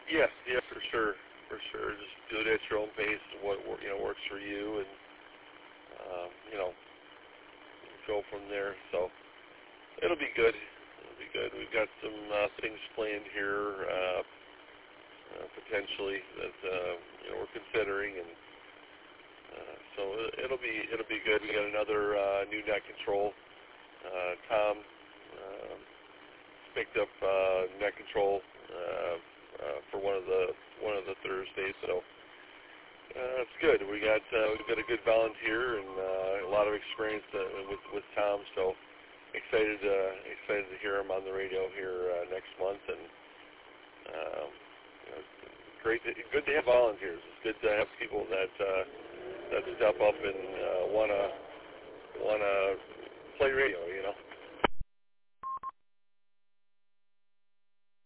Yes, yeah, for sure. Just do it at your own pace. What works for you, and you know, go from there. So it'll be good. It'll be good. We've got some things planned here potentially that we're considering, and so it'll be good. We got another new net control. Tom picked up net control for one of the Thursdays, so it's good. We've got a good volunteer and a lot of experience with Tom, so excited to hear him on the radio here next month, and good to have volunteers. It's good to have people that step up and wanna play radio.